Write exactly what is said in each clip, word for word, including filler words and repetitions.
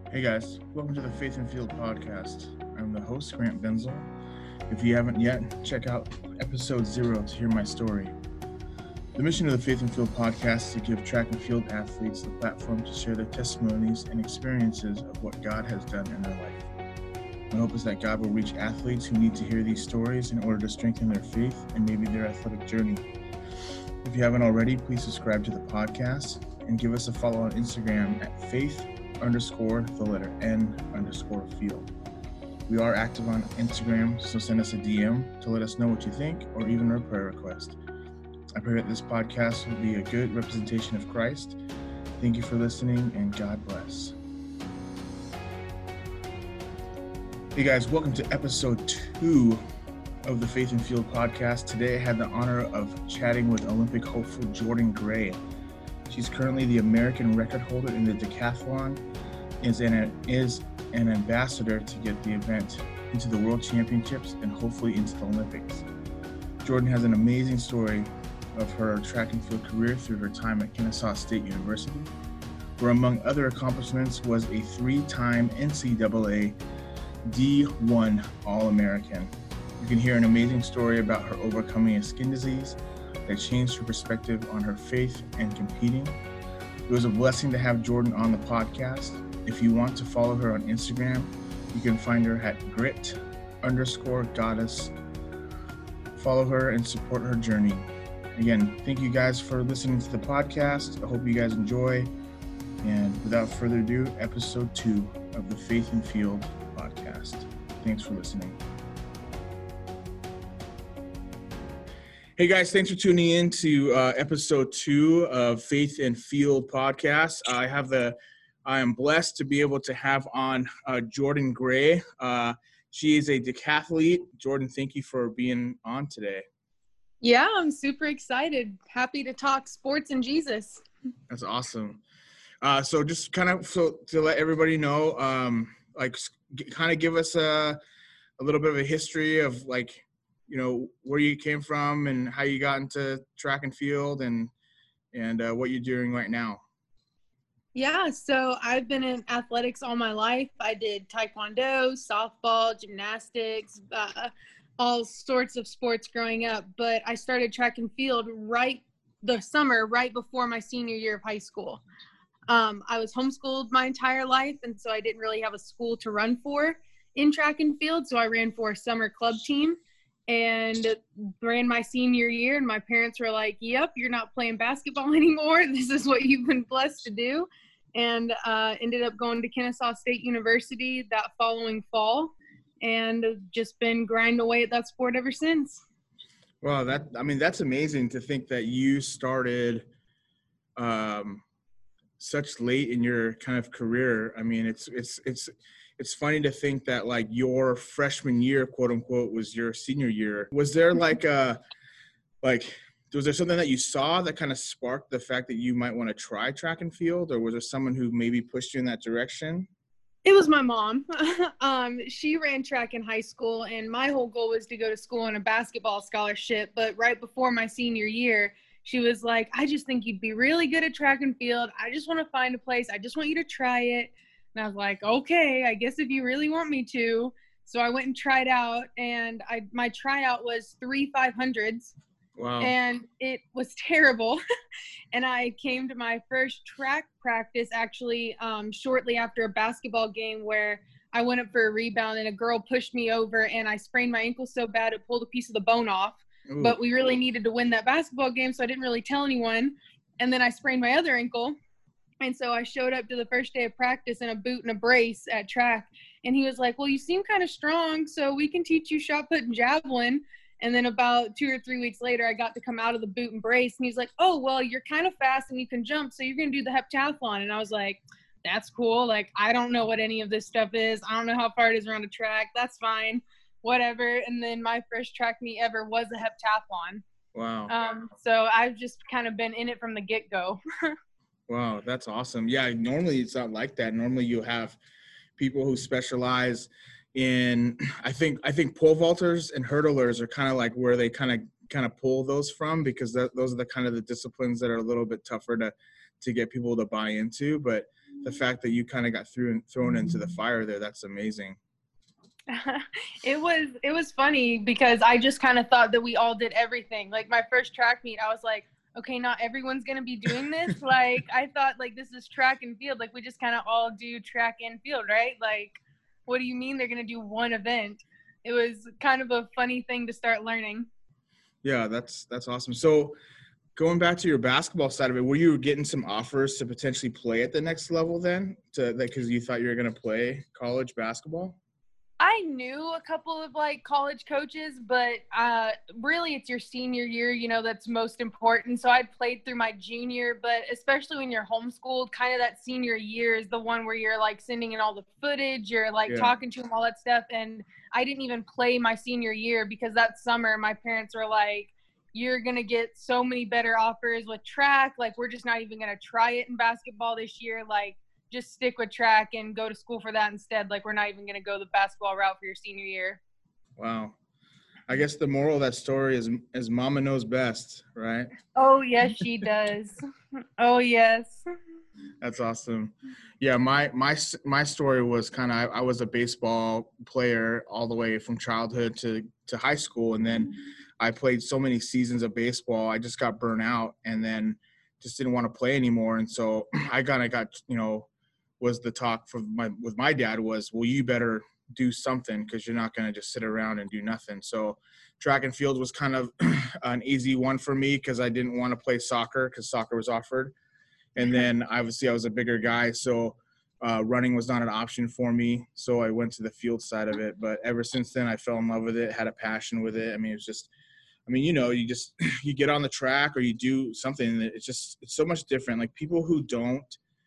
Hey guys, welcome to the Faith and Field podcast. I'm the host, Grant Benzel. If you haven't yet, check out episode zero to hear my story. The mission of the Faith and Field podcast is to give track and field athletes the platform to share their testimonies and experiences of what God has done in their life. My hope is that God will reach athletes who need to hear these stories in order to strengthen their faith and maybe their athletic journey. If you haven't already, please subscribe to the podcast and give us a follow on Instagram at faith underscore the letter N underscore field. We are active on Instagram, so send us a D M to let us know what you think or even a prayer request. I pray that this podcast will be a good representation of Christ. Thank you for listening and God bless. Hey guys, welcome to episode two of the Faith and Field podcast. Today I had the honor of chatting with Olympic hopeful Jordan Gray. She's currently the American record holder in the decathlon, is an, is an ambassador to get the event into the World Championships and hopefully into the Olympics. Jordan has an amazing story of her track and field career through her time at Kennesaw State University, where among other accomplishments was a three-time N C double A D one All-American. You can hear an amazing story about her overcoming a skin disease that changed her perspective on her faith and competing. It was a blessing to have Jordan on the podcast. If you want to follow her on Instagram, you can find her at grit underscore goddess. Follow her and support her journey. Again, thank you guys for listening to the podcast. I hope you guys enjoy. And without further ado, episode two of the Faith and Field podcast. Thanks for listening. Hey guys, thanks for tuning in to uh, episode two of Faith and Field podcast. I have the, I am blessed to be able to have on uh, Jordan Gray. Uh, she is a decathlete. Jordan, thank you for being on today. Yeah, I'm super excited. Happy to talk sports and Jesus. That's awesome. Uh, so just kind of so to let everybody know, um, like kind of give us a, a little bit of a history of like, you know, where you came from and how you got into track and field and and uh, what you're doing right now. Yeah, so I've been in athletics all my life. I did taekwondo, softball, gymnastics, uh, all sorts of sports growing up. But I started track and field right the summer, right before my senior year of high school. Um, I was homeschooled my entire life, and so I didn't really have a school to run for in track and field. So I ran for a summer club team and ran my senior year, and my parents were like, yep, you're not playing basketball anymore. This is what you've been blessed to do. And uh, ended up going to Kennesaw State University that following fall and just been grinding away at that sport ever since. Well, that, I mean, that's amazing to think that you started um, such late in your kind of career. I mean, it's, it's, it's, It's funny to think that like your freshman year, quote unquote, was your senior year. Was there like a, like, was there something that you saw that kind of sparked the fact that you might want to try track and field, or was there someone who maybe pushed you in that direction? It was my mom. um, she ran track in high school, and my whole goal was to go to school on a basketball scholarship. But right before my senior year, she was like, I just think you'd be really good at track and field. I just want to find a place. I just want you to try it. And I was like, okay, I guess if you really want me to. So I went and tried out, and I my tryout was three five hundreds. Wow. And it was terrible. And I came to my first track practice actually um, shortly after a basketball game where I went up for a rebound and a girl pushed me over and I sprained my ankle so bad it pulled a piece of the bone off. Ooh. But we really needed to win that basketball game, so I didn't really tell anyone. And then I sprained my other ankle. And so I showed up to the first day of practice in a boot and a brace at track. And he was like, well, you seem kind of strong, so we can teach you shot put and javelin. And then about two or three weeks later, I got to come out of the boot and brace. And he's like, oh, well, you're kind of fast and you can jump, so you're going to do the heptathlon. And I was like, that's cool. Like, I don't know what any of this stuff is. I don't know how far it is around a track. That's fine. Whatever. And then my first track meet ever was a heptathlon. Wow. Um, so I've just kind of been in it from the get-go. Wow, that's awesome. Yeah, normally it's not like that. Normally you have people who specialize in, I think I think pole vaulters and hurdlers are kind of like where they kind of kind of pull those from, because that, those are the kind of the disciplines that are a little bit tougher to to get people to buy into. But the fact that you kind of got through thrown into the fire there, that's amazing. it was it was funny because I just kind of thought that we all did everything. Like my first track meet, I was like, okay, not everyone's gonna be doing this. Like I thought like this is track and field. Like we just kind of all do track and field, right? Like what do you mean they're gonna do one event? It was kind of a funny thing to start learning. Yeah, that's that's awesome. So going back to your basketball side of it, were you getting some offers to potentially play at the next level then, to because you thought you were going to play college basketball? I knew a couple of like college coaches, but uh, really it's your senior year, you know, that's most important. So I played through my junior, but especially when you're homeschooled, kind of that senior year is the one where you're like sending in all the footage, you're like Yeah. talking to them, all that stuff. And I didn't even play my senior year because that summer my parents were like, you're going to get so many better offers with track. Like, we're just not even going to try it in basketball this year. Like, just stick with track and go to school for that instead. Like, we're not even going to go the basketball route for your senior year. Wow. I guess the moral of that story is, is mama knows best, right? Oh, yes, she does. Oh, yes. That's awesome. Yeah, my my my story was kind of, I, I was a baseball player all the way from childhood to, to high school. And then I played so many seasons of baseball, I just got burnt out and then just didn't want to play anymore. And so I kind of got, you know, was the talk for my with my dad was, well, you better do something because you're not going to just sit around and do nothing. So track and field was kind of an easy one for me because I didn't want to play soccer because soccer was offered. And then obviously I was a bigger guy, so uh, running was not an option for me. So I went to the field side of it. But ever since then, I fell in love with it, had a passion with it. I mean, it was just, I mean, you know, you just, you get on the track or you do something that it's just, it's so much different. Like people who don't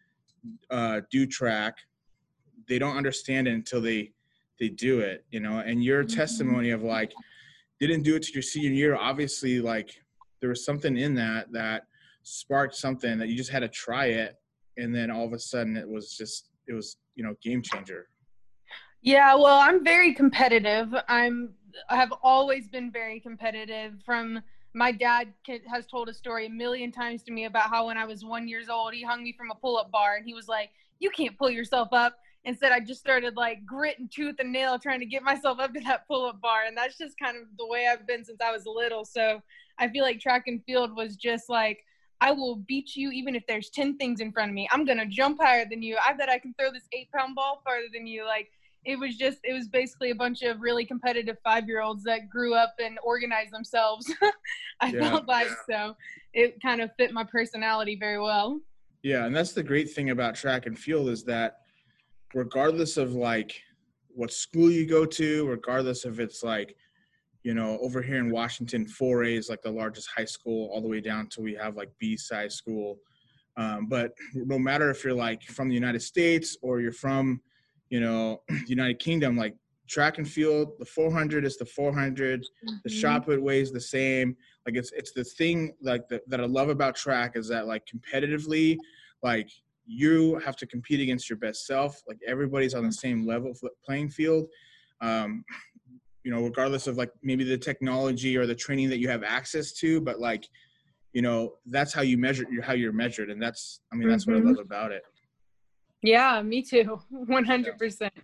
uh, do track, they don't understand it until they, they do it, you know, and your Mm-hmm. testimony of like, didn't do it to your senior year. Obviously, like there was something in that, that sparked something that you just had to try it. And then all of a sudden it was just, it was, you know, game changer. Yeah, well, I'm very competitive. I'm I have always been very competitive. From my dad has told a story a million times to me about how when I was one years old, he hung me from a pull-up bar and he was like, you can't pull yourself up. Instead, I just started like grit and tooth and nail trying to get myself up to that pull-up bar. And that's just kind of the way I've been since I was little. So I feel like track and field was just like, I will beat you even if there's ten things in front of me. I'm going to jump higher than you. I bet I can throw this eight-pound ball farther than you. Like, it was just, it was basically a bunch of really competitive five-year-olds that grew up and organized themselves. I Yeah, felt like, yeah. so it kind of fit my personality very well. Yeah. And that's the great thing about track and field is that regardless of like what school you go to, regardless if it's like, you know, over here in Washington, four A is like the largest high school all the way down to we have like B-size school. Um, but no matter if you're like from the United States or you're from, you know, the United Kingdom, like track and field, the four hundred is the four hundred, mm-hmm. The shot put weight is the same. Like it's, it's the thing like the, that I love about track is that like competitively, like you have to compete against your best self. Like everybody's on the same level playing field. Um, you know, regardless of like maybe the technology or the training that you have access to, but like, you know, that's how you measure how you're measured. And that's, I mean, that's mm-hmm. what I love about it. Yeah, me too. one hundred percent.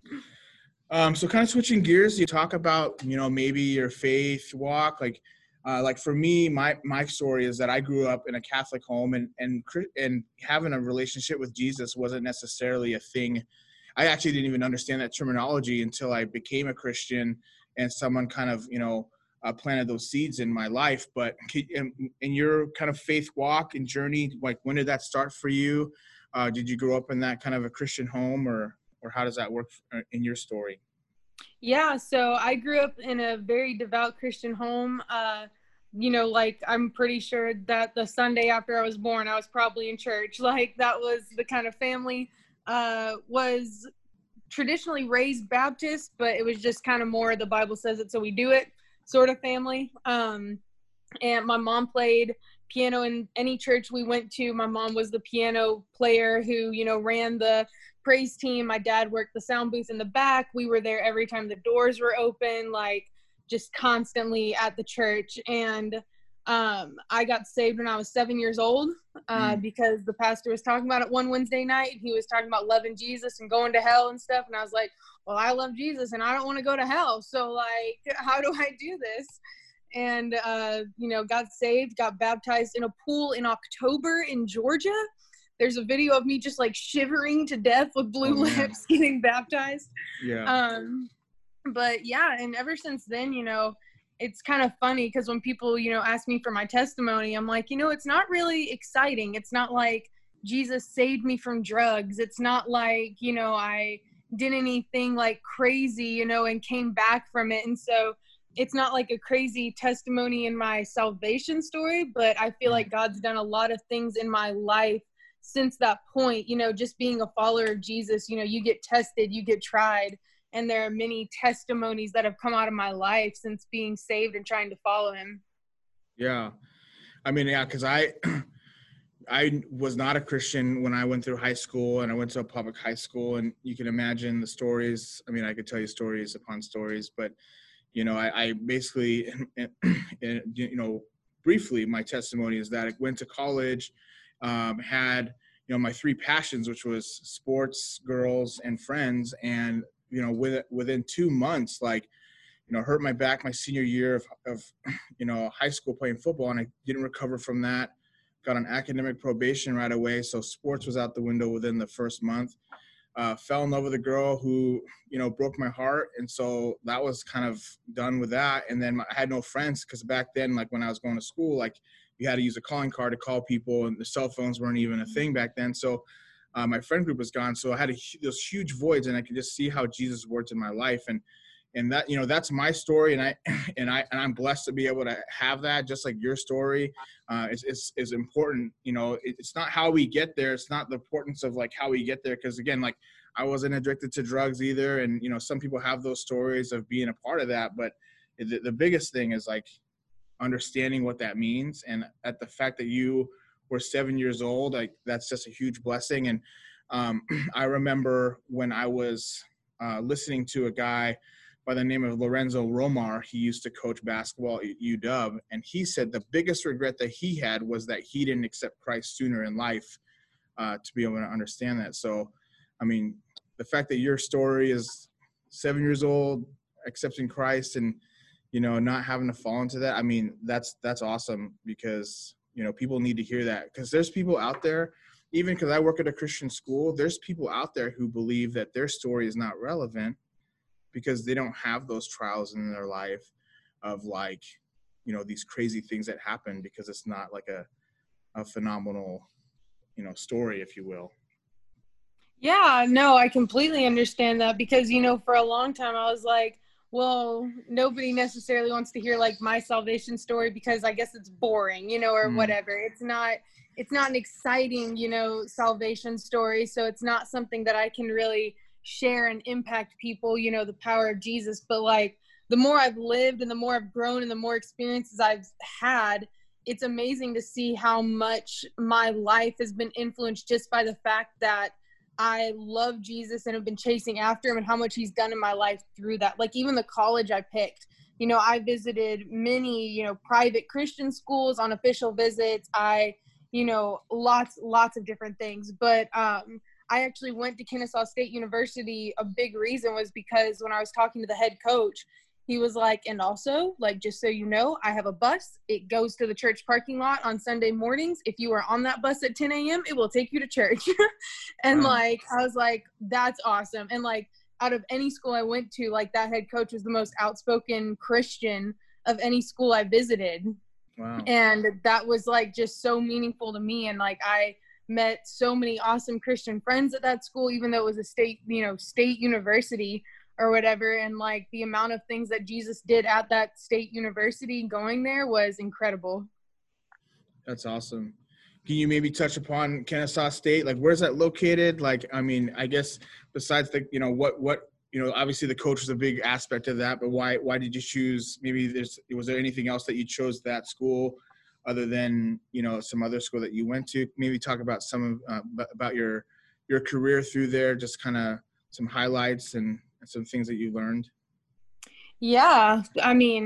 Um, so kind of switching gears, you talk about, you know, maybe your faith walk, like, uh, like for me, my, my story is that I grew up in a Catholic home and, and, and having a relationship with Jesus wasn't necessarily a thing. I actually didn't even understand that terminology until I became a Christian and someone kind of, you know, uh, planted those seeds in my life. But in, in your kind of faith walk and journey, like when did that start for you? Uh, did you grow up in that kind of a Christian home or, or how does that work in your story? Yeah, so I grew up in a very devout Christian home. Uh, you know, like I'm pretty sure that the Sunday after I was born, I was probably in church. Like that was the kind of family, uh, was traditionally raised Baptist, but it was just kind of more the Bible says it, so we do it sort of family. Um, and my mom played piano in any church we went to. My mom was the piano player who, you know, ran the praise team. My dad worked the sound booth in the back. We were there every time the doors were open, like just constantly at the church. And Um, I got saved when I was seven years old uh, mm. because the pastor was talking about it one Wednesday night. He was talking about loving Jesus and going to hell and stuff. And I was like, well, I love Jesus and I don't want to go to hell. So like, how do I do this? And, uh, you know, got saved, got baptized in a pool in October in Georgia. There's a video of me just like shivering to death with blue oh, lips getting baptized. Yeah. Um, but yeah, and ever since then, you know, it's kind of funny because when people, you know, ask me for my testimony, I'm like, you know, it's not really exciting. It's not like Jesus saved me from drugs. It's not like, you know, I did anything like crazy, you know, and came back from it. And so it's not like a crazy testimony in my salvation story, but I feel like God's done a lot of things in my life since that point. You know, just being a follower of Jesus, you know, you get tested, you get tried. And there are many testimonies that have come out of my life since being saved and trying to follow him. Yeah. I mean, yeah, because I I was not a Christian when I went through high school, and I went to a public high school, and you can imagine the stories. I mean, I could tell you stories upon stories, but, you know, I, I basically, you know, briefly, my testimony is that I went to college, um, had, you know, my three passions, which was sports, girls, and friends, and you know, with, within two months, like, you know, hurt my back my senior year of, of, you know, high school playing football, and I didn't recover from that. Got on academic probation right away. So sports was out the window within the first month. Uh, fell in love with a girl who, you know, broke my heart. And so that was kind of done with that. And then I had no friends because back then, like when I was going to school, like you had to use a calling card to call people, and the cell phones weren't even a thing back then. So Uh, my friend group was gone. So I had a, those huge voids, and I could just see how Jesus worked in my life. And, and that, you know, that's my story. And I, and I, and I'm blessed to be able to have that, just like your story. Uh, is, is, is important. You know, it, it's not how we get there. It's not the importance of like how we get there. Cause again, like I wasn't addicted to drugs either. And, you know, some people have those stories of being a part of that, but the, the biggest thing is like understanding what that means. And at the fact that you were seven years old, like that's just a huge blessing. And um, I remember when I was uh, listening to a guy by the name of Lorenzo Romar. He used to coach basketball at U W, and he said the biggest regret that he had was that he didn't accept Christ sooner in life uh, to be able to understand that. So, I mean, the fact that your story is seven years old, accepting Christ, and, you know, not having to fall into that, I mean, that's that's awesome, because you know, people need to hear that, because there's people out there, even because I work at a Christian school, there's people out there who believe that their story is not relevant because they don't have those trials in their life of like, you know, these crazy things that happen, because it's not like a, a phenomenal, you know, story, if you will. Yeah, no, I completely understand that, because, you know, for a long time I was like, well, nobody necessarily wants to hear like my salvation story because I guess it's boring, you know, or mm. whatever. It's not, it's not an exciting, you know, salvation story. So it's not something that I can really share and impact people, you know, the power of Jesus. But like the more I've lived and the more I've grown and the more experiences I've had, it's amazing to see how much my life has been influenced just by the fact that I love Jesus and have been chasing after him, and how much he's done in my life through that. Like even the college I picked, you know, I visited many, you know, private Christian schools on official visits. I, you know, lots, lots of different things. But um, I actually went to Kennesaw State University. A big reason was because when I was talking to the head coach, he was like, and also, like, just so you know, I have a bus. It goes to the church parking lot on Sunday mornings. If you are on that bus at ten a.m., it will take you to church. And, wow. like, I was like, that's awesome. And, like, out of any school I went to, like, that head coach was the most outspoken Christian of any school I visited. Wow. And that was, like, just so meaningful to me. And, like, I met so many awesome Christian friends at that school, even though it was a state, you know, state university or whatever. And like the amount of things that Jesus did at that state university going there was incredible. That's awesome. Can you maybe touch upon Kennesaw State? Like, where's that located? Like, I mean, I guess besides the, you know, what, what, you know, obviously the coach was a big aspect of that, but why, why did you choose, maybe there's, was there anything else that you chose that school other than, you know, some other school that you went to? Maybe talk about some of, uh, about your, your career through there, just kind of some highlights and some things that you learned. Yeah. I mean,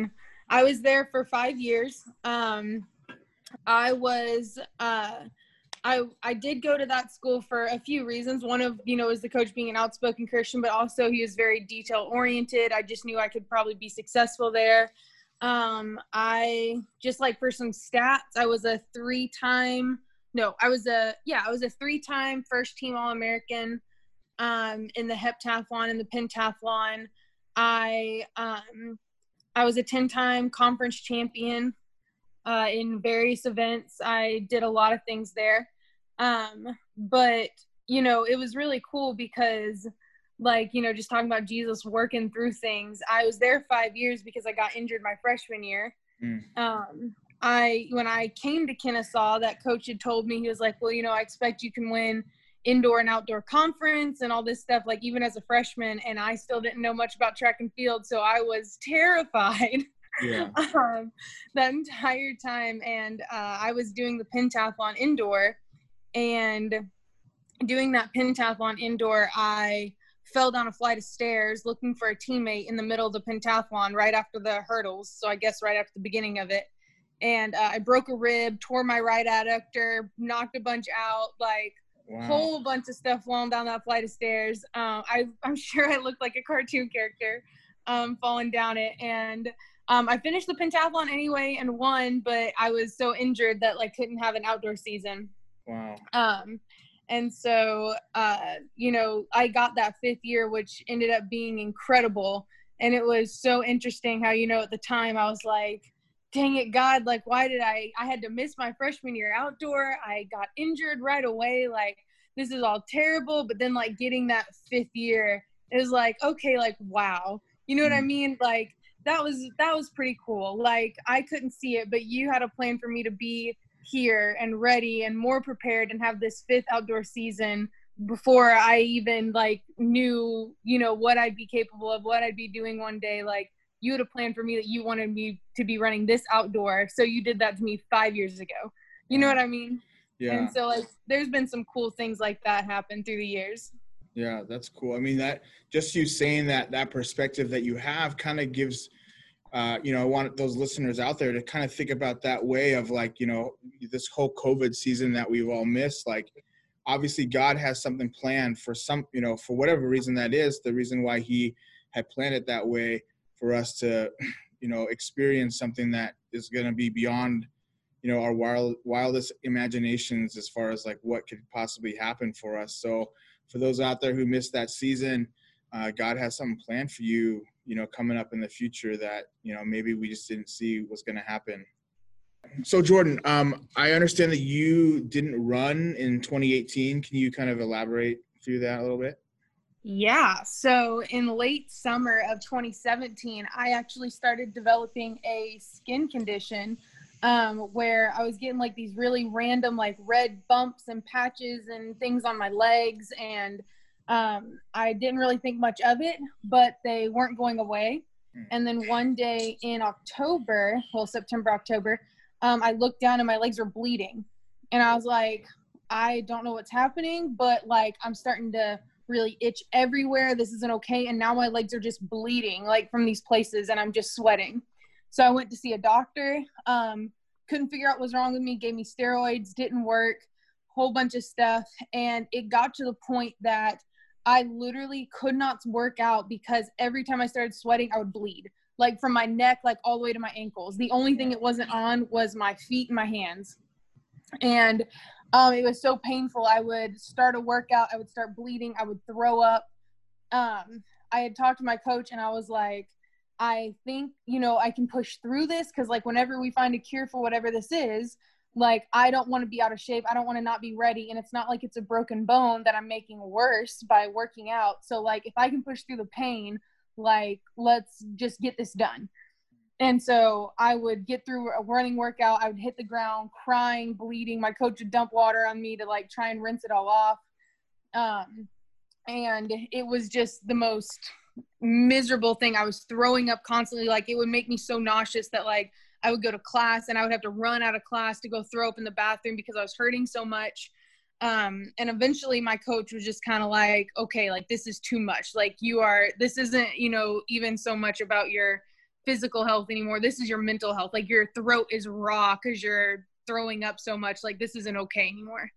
I was there for five years. Um, I was, uh, I, I did go to that school for a few reasons. One of, you know, is the coach being an outspoken Christian, but also he was very detail oriented. I just knew I could probably be successful there. Um, I just like for some stats, I was a three time, no, I was a, yeah, I was a three time first team All-American, um, in the heptathlon and the pentathlon. I, um, I was a ten time conference champion, uh, in various events. I did a lot of things there. Um, but, you know, it was really cool because, like, you know, just talking about Jesus working through things. I was there five years because I got injured my freshman year. Mm. Um, I, when I came to Kennesaw, that coach had told me, he was like, well, you know, I expect you can win indoor and outdoor conference and all this stuff, like even as a freshman. And I still didn't know much about track and field. So I was terrified. Yeah. um, that entire time. And uh, I was doing the pentathlon indoor, and doing that pentathlon indoor, I fell down a flight of stairs looking for a teammate in the middle of the pentathlon right after the hurdles. So I guess right after the beginning of it. And uh, I broke a rib, tore my right adductor, knocked a bunch out, like wow. Whole bunch of stuff falling down that flight of stairs. Um, I, I'm sure I looked like a cartoon character um, falling down it. And Um, I finished the pentathlon anyway and won, but I was so injured that like couldn't have an outdoor season. Wow. Um, and so, uh, you know, I got that fifth year, which ended up being incredible. And it was so interesting how, you know, at the time I was like, dang it, God, like, why did I, I had to miss my freshman year outdoor. I got injured right away. Like, this is all terrible. But then like getting that fifth year, it was like, okay, like, wow. You know what I mean? Like, that was, that was pretty cool. Like, I couldn't see it, but you had a plan for me to be here and ready and more prepared and have this fifth outdoor season before I even like knew, you know, what I'd be capable of, what I'd be doing one day. Like, you had a plan for me that you wanted me to be running this outdoor. So you did that to me five years ago. You know what I mean? Yeah. And so like, there's been some cool things like that happen through the years. Yeah, that's cool. I mean, that just you saying that, that perspective that you have kind of gives, uh, you know, I want those listeners out there to kind of think about that way of like, you know, this whole COVID season that we've all missed. Like, obviously God has something planned for some, you know, for whatever reason that is, the reason why he had planned it that way for us to, you know, experience something that is going to be beyond, you know, our wild, wildest imaginations as far as like what could possibly happen for us. So for those out there who missed that season, uh, God has something planned for you, you know, coming up in the future that, you know, maybe we just didn't see was going to happen. So Jordan, um, I understand that you didn't run in twenty eighteen. Can you kind of elaborate through that a little bit? Yeah. So in late summer of twenty seventeen, I actually started developing a skin condition um, where I was getting like these really random, like red bumps and patches and things on my legs. And um, I didn't really think much of it, but they weren't going away. And then one day in October, well, September, October, um, I looked down and my legs were bleeding. And I was like, I don't know what's happening, but like, I'm starting to really itch everywhere. This isn't okay. And now my legs are just bleeding like from these places and I'm just sweating. So I went to see a doctor, um, couldn't figure out what was wrong with me, gave me steroids, didn't work, whole bunch of stuff. And it got to the point that I literally could not work out because every time I started sweating, I would bleed, like from my neck, like all the way to my ankles. The only thing it wasn't on was my feet and my hands. And um, it was so painful. I would start a workout, I would start bleeding, I would throw up. Um, I had talked to my coach and I was like, I think, you know, I can push through this because like whenever we find a cure for whatever this is, like, I don't want to be out of shape. I don't want to not be ready. And it's not like it's a broken bone that I'm making worse by working out. So like, if I can push through the pain, like, let's just get this done. And so I would get through a running workout. I would hit the ground crying, bleeding. My coach would dump water on me to like try and rinse it all off. Um, and it was just the most miserable thing. I was throwing up constantly. Like, it would make me so nauseous that like I would go to class and I would have to run out of class to go throw up in the bathroom because I was hurting so much. Um, and eventually my coach was just kind of like, okay, like, this is too much. Like, you are, this isn't, you know, even so much about your physical health anymore. This is your mental health. Like your throat is raw because you're throwing up so much. Like this isn't okay anymore.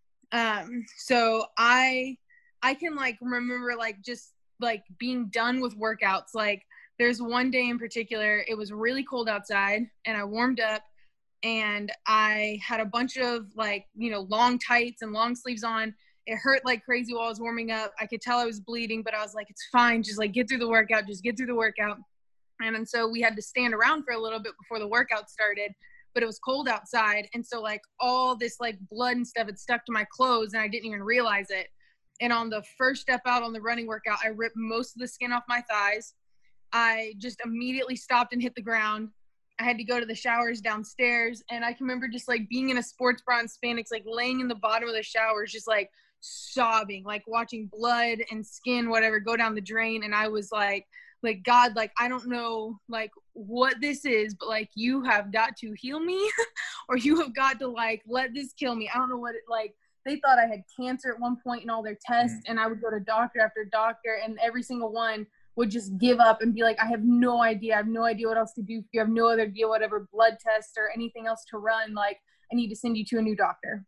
Um, so I, I can like remember like just like being done with workouts. Like there's one day in particular, it was really cold outside and I warmed up and I had a bunch of like, you know, long tights and long sleeves on. It hurt like crazy while I was warming up. I could tell I was bleeding, but I was like, it's fine. Just like get through the workout, just get through the workout. And, and so we had to stand around for a little bit before the workout started, but it was cold outside. And so like all this like blood and stuff had stuck to my clothes and I didn't even realize it. And on the first step out on the running workout, I ripped most of the skin off my thighs. I just immediately stopped and hit the ground. I had to go to the showers downstairs. And I can remember just like being in a sports bra and spandex, like laying in the bottom of the showers, just like sobbing, like watching blood and skin, whatever, go down the drain. And I was like, like, God, like, I don't know, like, what this is, but, like, you have got to heal me or you have got to, like, let this kill me. I don't know what it, like, they thought I had cancer at one point in all their tests, and I would go to doctor after doctor, and every single one would just give up and be like, I have no idea. I have no idea what else to do. You have no other idea, whatever blood test or anything else to run. Like, I need to send you to a new doctor.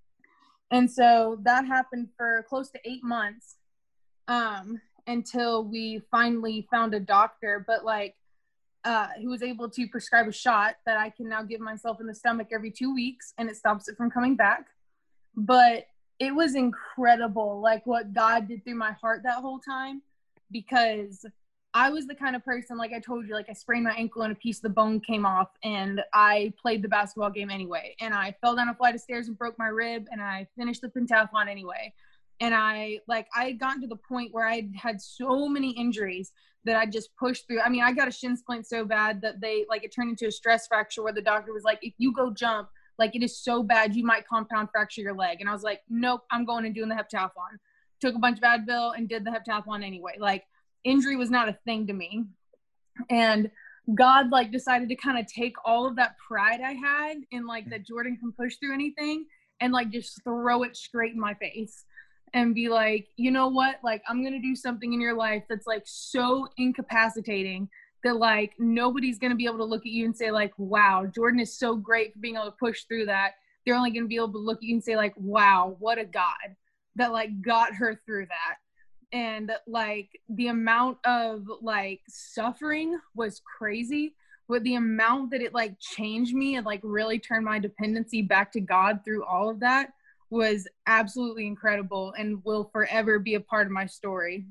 And so that happened for close to eight months. Um, until we finally found a doctor, but like, uh, who was able to prescribe a shot that I can now give myself in the stomach every two weeks and it stops it from coming back. But it was incredible, like what God did through my heart that whole time, because I was the kind of person, like I told you, like I sprained my ankle and a piece of the bone came off and I played the basketball game anyway. And I fell down a flight of stairs and broke my rib and I finished the pentathlon anyway. And I, like, I had gotten to the point where I had so many injuries that I just pushed through. I mean, I got a shin splint so bad that they, like, it turned into a stress fracture where the doctor was like, if you go jump, like, it is so bad, you might compound fracture your leg. And I was like, nope, I'm going and doing the heptathlon. Took a bunch of Advil and did the heptathlon anyway. Like, injury was not a thing to me. And God, like, decided to kind of take all of that pride I had in, like, that Jordan can push through anything and, like, just throw it straight in my face. And be like, you know what? Like, I'm going to do something in your life that's like so incapacitating that like nobody's going to be able to look at you and say like, wow, Jordan is so great for being able to push through that. They're only going to be able to look at you and say like, wow, what a God that like got her through that. And like the amount of like suffering was crazy, but the amount that it like changed me and like really turned my dependency back to God through all of that was absolutely incredible and will forever be a part of my story.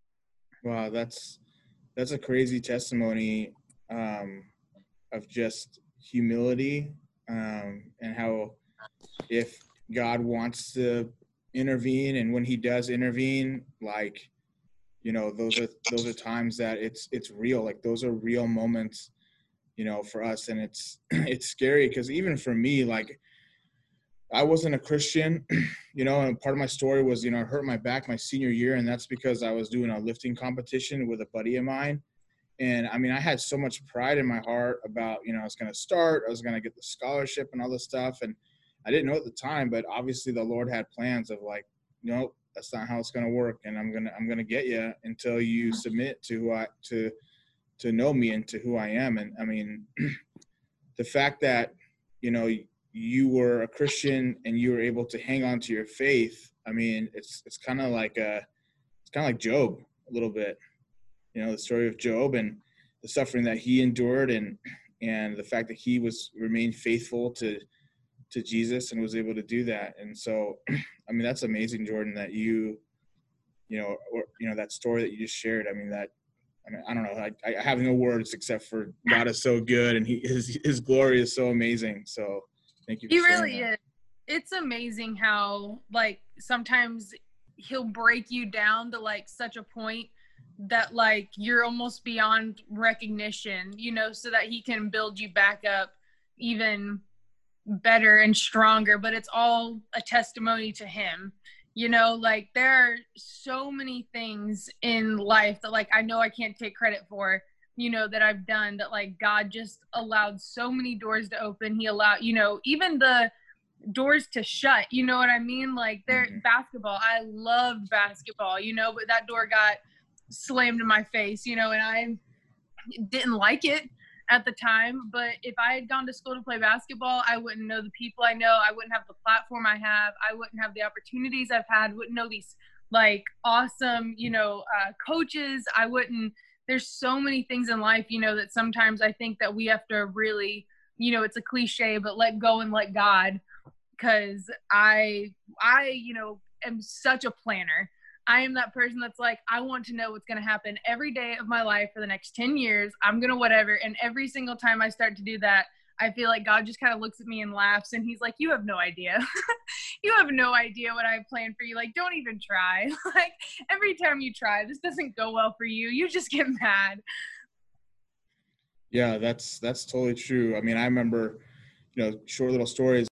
Wow, that's that's a crazy testimony um, of just humility um, and how if God wants to intervene and when he does intervene, like, you know, those are those are times that it's it's real. Like those are real moments, you know, for us. And it's it's scary because even for me, like, I wasn't a Christian, you know, and part of my story was, you know, I hurt my back my senior year, and that's because I was doing a lifting competition with a buddy of mine. And I mean, I had so much pride in my heart about, you know, I was going to start, I was going to get the scholarship and all this stuff. And I didn't know at the time, but obviously the Lord had plans of like, nope, that's not how it's going to work. And I'm going to, I'm going to get you until you submit to who I, to, to know me and to who I am. And I mean, the fact that, you know, you were a Christian and you were able to hang on to your faith. I mean, it's it's kind of like a, it's kind of like Job a little bit, you know, the story of Job and the suffering that he endured, and and the fact that he was remained faithful to to Jesus and was able to do that. And so, I mean, that's amazing, Jordan, that you, you know, or you know that story that you just shared. I mean, that. I mean, I don't know. I, I have no words except for God is so good and he his his glory is so amazing. So. Thank you for he really that. is. It's amazing how like sometimes he'll break you down to like such a point that like you're almost beyond recognition, you know, so that he can build you back up even better and stronger. But it's all a testimony to him, you know, like there are so many things in life that like I know I can't take credit for, you know, that I've done that like God just allowed so many doors to open. He allowed, you know, even the doors to shut, you know what I mean? Like there, mm-hmm. basketball, I loved basketball, you know, but that door got slammed in my face, you know, and I didn't like it at the time, but if I had gone to school to play basketball, I wouldn't know the people I know. I wouldn't have the platform I have. I wouldn't have the opportunities I've had. Wouldn't know these like awesome, you know, uh, coaches. I wouldn't, there's so many things in life, you know, that sometimes I think that we have to really, you know, it's a cliche, but let go and let God. Cause I, I, you know, am such a planner. I am that person that's like, I want to know what's going to happen every day of my life for the next ten years. I'm going to whatever. And every single time I start to do that, I feel like God just kind of looks at me and laughs. And he's like, you have no idea. You have no idea what I have planned for you. Like, don't even try. Like, every time you try, this doesn't go well for you. You just get mad. Yeah, that's, that's totally true. I mean, I remember, you know, short little stories.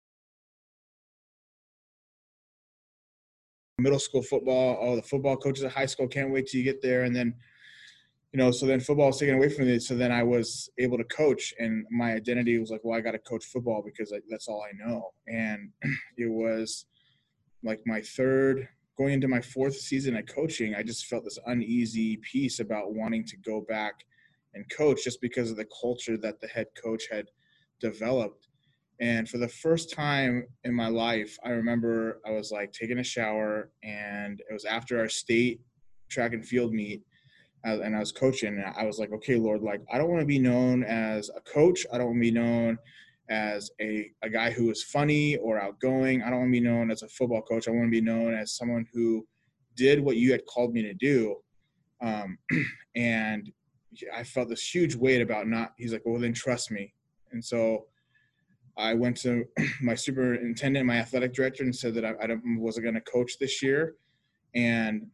Middle school football, all the football coaches at high school can't wait till you get there. And then, you know, so then football was taken away from me. So then I was able to coach, and my identity was like, well, I got to coach football because I, that's all I know. And it was like my third, going into my fourth season of coaching, I just felt this uneasy piece about wanting to go back and coach just because of the culture that the head coach had developed. And for the first time in my life, I remember I was like taking a shower, and it was after our state track and field meet, uh, and I was coaching, and I was like, okay, Lord, like, I don't want to be known as a coach. I don't want to be known as a, a guy who is funny or outgoing. I don't want to be known as a football coach. I want to be known as someone who did what you had called me to do. Um, and I felt this huge weight about not, he's like, well, then trust me. And so I went to my superintendent, my athletic director, and said that I, I wasn't going to coach this year. And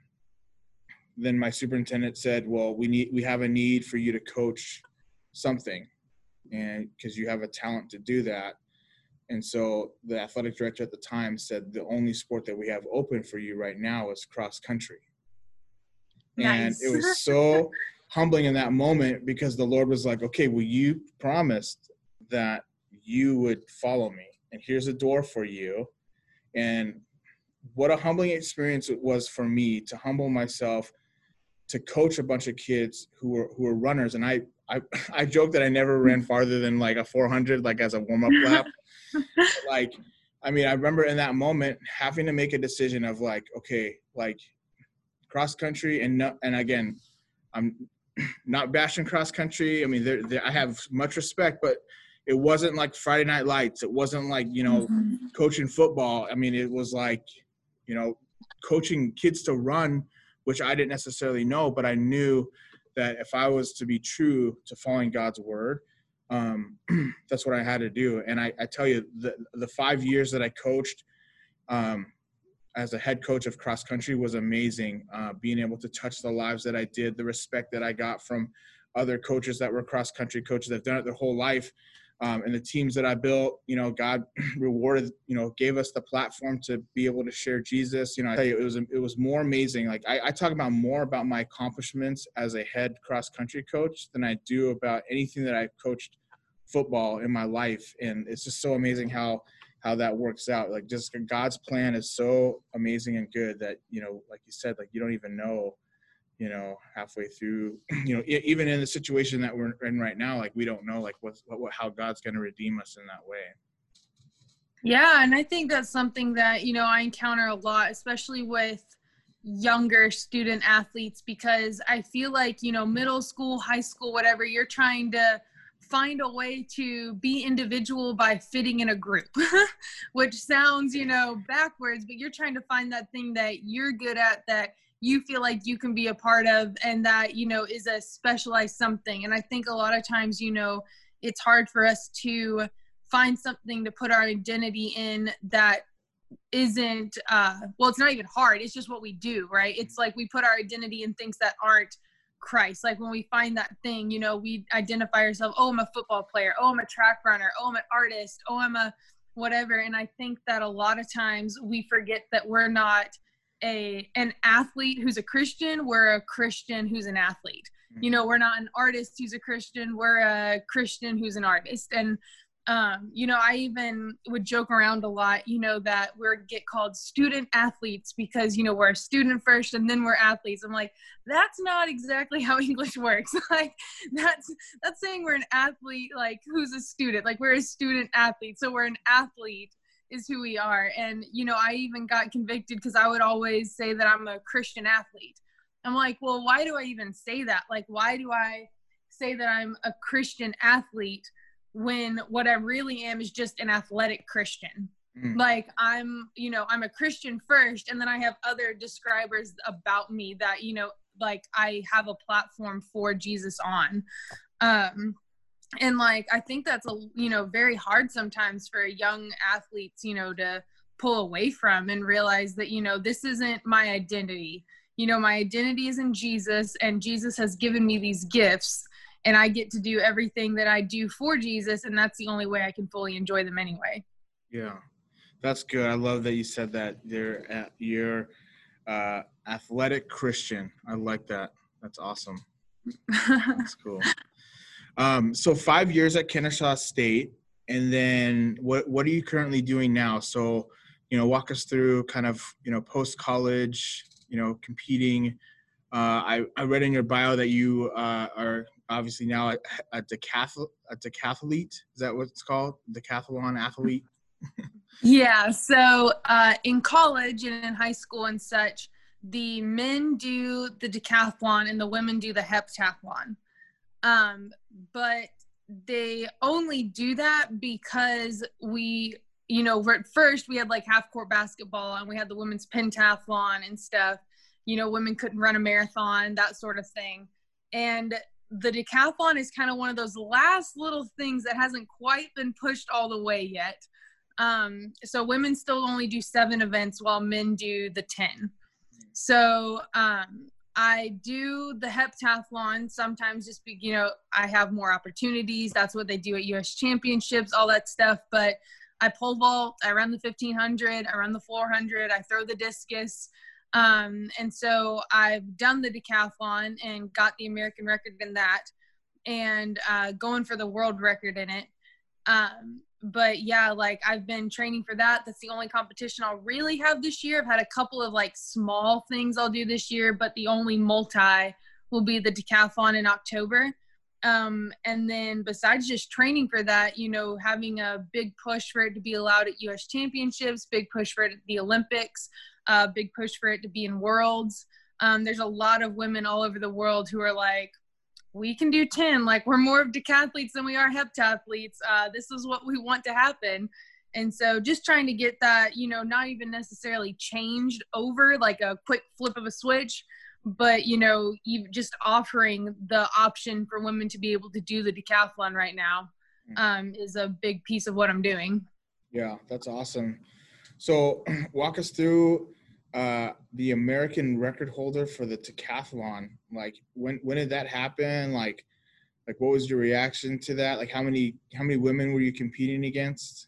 then my superintendent said, well, we need, we have a need for you to coach something, and because you have a talent to do that. And so the athletic director at the time said, the only sport that we have open for you right now is cross country. Nice. And it was so humbling in that moment, because the Lord was like, okay, well, you promised that you would follow me, and here's a door for you. And what a humbling experience it was for me to humble myself to coach a bunch of kids who were who were runners. And I I, I joke that I never ran farther than like a four hundred, like as a warm-up lap. Like, I mean, I remember in that moment having to make a decision of like, okay, like cross country, and no, and again, I'm not bashing cross country. I mean, they're, they're, I have much respect, but it wasn't like Friday Night Lights. It wasn't like, you know, mm-hmm. coaching football. I mean, it was like, you know, coaching kids to run, which I didn't necessarily know, but I knew that if I was to be true to following God's word, um, that's what I had to do. And I, I tell you, the, the five years that I coached um, as a head coach of cross country was amazing. Uh, being able to touch the lives that I did, the respect that I got from other coaches that were cross country coaches that have done it their whole life. Um, and the teams that I built, you know, God rewarded, you know, gave us the platform to be able to share Jesus. You know, I tell you, it was, it was more amazing. Like I, I talk about more about my accomplishments as a head cross country coach than I do about anything that I've coached football in my life. And it's just so amazing how, how that works out. Like just God's plan is so amazing and good that, you know, like you said, like you don't even know, you know, halfway through, you know, even in the situation that we're in right now, like we don't know like what's, what, how God's going to redeem us in that way. Yeah. And I think that's something that, you know, I encounter a lot, especially with younger student athletes, because I feel like, you know, middle school, high school, whatever, you're trying to find a way to be individual by fitting in a group, which sounds, you know, backwards, but you're trying to find that thing that you're good at, that you feel like you can be a part of, and that, you know, is a specialized something. And I think a lot of times, you know, it's hard for us to find something to put our identity in that isn't, uh, well, it's not even hard. It's just what we do, right? It's like we put our identity in things that aren't Christ. Like when we find that thing, you know, we identify ourselves, oh, I'm a football player. Oh, I'm a track runner. Oh, I'm an artist. Oh, I'm a whatever. And I think that a lot of times we forget that we're not a an athlete who's a Christian. We're a Christian who's an athlete. You know, we're not an artist who's a Christian. We're a Christian who's an artist. And Um, you know, I even would joke around a lot, you know, that we're get called student athletes because, you know, we're a student first and then we're athletes. I'm like, that's not exactly how English works. Like that's, that's saying we're an athlete, like who's a student, like we're a student athlete. So we're an athlete is who we are. And, you know, I even got convicted because I would always say that I'm a Christian athlete. I'm like, well, why do I even say that? Like, why do I say that I'm a Christian athlete when what I really am is just an athletic Christian? Mm. Like I'm, you know, I'm a Christian first, and then I have other describers about me that, you know, like I have a platform for Jesus on. Um, and like, I think that's a, you know, very hard sometimes for young athletes, you know, to pull away from and realize that, you know, this isn't my identity. You know, my identity is in Jesus, and Jesus has given me these gifts, and I get to do everything that I do for Jesus, and that's the only way I can fully enjoy them anyway. Yeah, that's good. I love that you said that you're at, you're uh, athletic Christian. I like that. That's awesome. That's cool. Um, so five years at Kennesaw State, and then what what are you currently doing now? So, you know, walk us through kind of, you know, post-college, you know, competing. Uh, I, I read in your bio that you uh, are obviously now a, a, decath- a decathlete. Is that what it's called? Decathlon athlete? Yeah. So uh, in college and in high school and such, the men do the decathlon and the women do the heptathlon. Um, but they only do that because we, you know, at first we had like half court basketball and we had the women's pentathlon and stuff. You know, women couldn't run a marathon, that sort of thing. And the decathlon is kind of one of those last little things that hasn't quite been pushed all the way yet. Um, so women still only do seven events while men do the ten. So um, I do the heptathlon sometimes just be, you know, I have more opportunities. That's what they do at U S championships, all that stuff. But I pole vault, I run the fifteen hundred, I run the four hundred, I throw the discus. Um, and so I've done the decathlon and got the American record in that, and uh, going for the world record in it. Um, but yeah, like I've been training for that. That's the only competition I'll really have this year. I've had a couple of like small things I'll do this year, but the only multi will be the decathlon in October. Um, and then besides just training for that, you know, having a big push for it to be allowed at U S championships, big push for it at the Olympics, uh, big push for it to be in worlds. Um, there's a lot of women all over the world who are like, we can do ten, like we're more of decathletes than we are heptathletes. Uh, this is what we want to happen. And so just trying to get that, you know, not even necessarily changed over like a quick flip of a switch, but, you know, you just offering the option for women to be able to do the decathlon right now um, is a big piece of what I'm doing. Yeah, that's awesome. So walk us through uh, the American record holder for the decathlon. Like when, when did that happen? Like, like what was your reaction to that? Like how many, how many women were you competing against?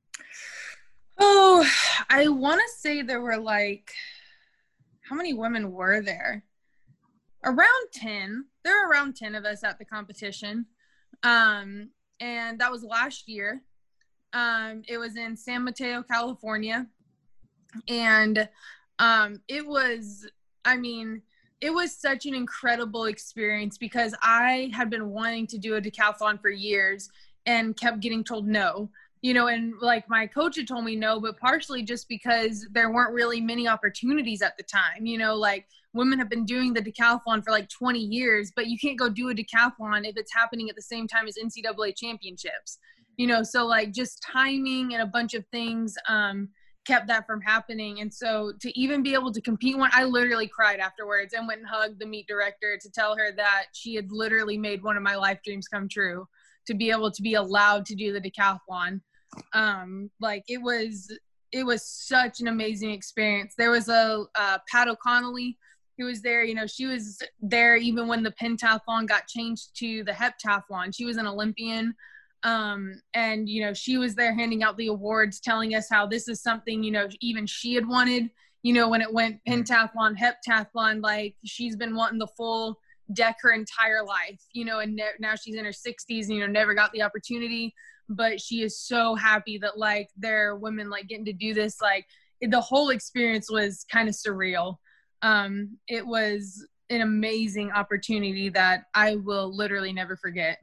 Oh, I want to say there were like, how many women were there? Around ten. There were around ten of us at the competition. Um, and that was last year. Um, it was in San Mateo, California. And um, it was, I mean, it was such an incredible experience because I had been wanting to do a decathlon for years and kept getting told no. You know, and like my coach had told me no, but partially just because there weren't really many opportunities at the time. You know, like women have been doing the decathlon for like twenty years, but you can't go do a decathlon if it's happening at the same time as N C double A championships. You know, so like just timing and a bunch of things um, kept that from happening. And so to even be able to compete one, I literally cried afterwards and went and hugged the meet director to tell her that she had literally made one of my life dreams come true, to be able to be allowed to do the decathlon. Um, like it was, it was such an amazing experience. There was a, uh, Pat O'Connelly who was there, you know, she was there even when the pentathlon got changed to the heptathlon. She was an Olympian. Um, and, you know, she was there handing out the awards, telling us how this is something, you know, even she had wanted, you know, when it went pentathlon, heptathlon, like she's been wanting the full deck her entire life, you know, and ne- now she's in her sixties, you know, never got the opportunity, but she is so happy that like there are women like getting to do this. Like it, the whole experience was kind of surreal. Um, it was an amazing opportunity that I will literally never forget.